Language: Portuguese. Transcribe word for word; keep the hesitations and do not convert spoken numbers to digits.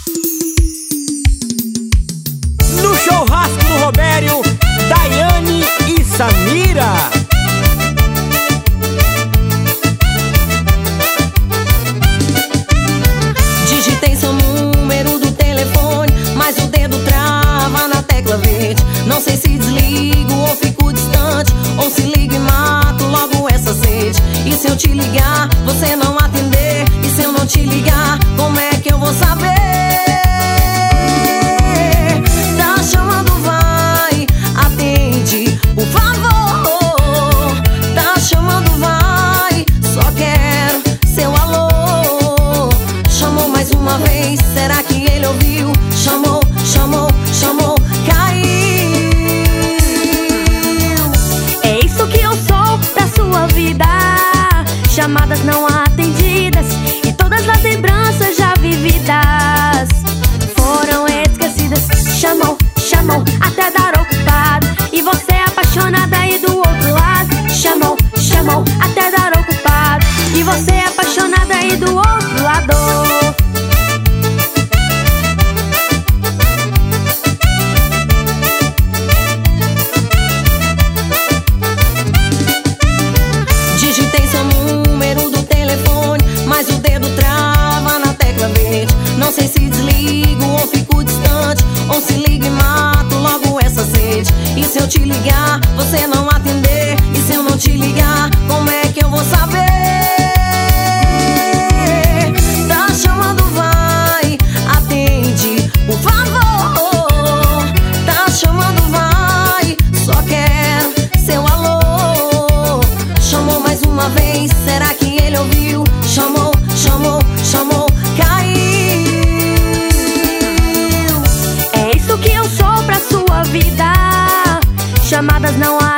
No churrasco do Robério, Daiane e Samira. Digitei seu número do telefone, mas o dedo trava na tecla verde. Não sei se desligo ou fico distante, ou se ligo e mato logo essa sede. E se eu te ligar, você não atender? E se eu não te ligar, como é que eu vou saber? Tá chamando, vai, atende, por favor. Tá chamando, vai, só quero seu alô. Chamou mais uma vez, será que ele ouviu? Chamou, chamou, chamou, caiu. É isso que eu sou pra sua vida. Chamadas não atendidas e todas as lembranças já vividas foram esquecidas. Chamou, chamou, até dar ocupado, e você apaixonada aí do outro lado. Chamou, chamou, até dar ocupado, e você apaixonada aí do outro lado. Digitei seu número do telefone, mas o dedo trava na tecla verde. Não sei se desligo ou fico distante, ou se ligo e mato logo essa sede. E se eu te ligar, você não atender? E se eu não te ligar, como é que eu vou saber? Tá chamando, vai, atende, por favor. Tá chamando, vai, só quero seu alô. Chamou mais uma vez, será que ele ouviu? Chamou, chamou, chamou, caiu. É isso que eu sou pra sua vida. Chamadas não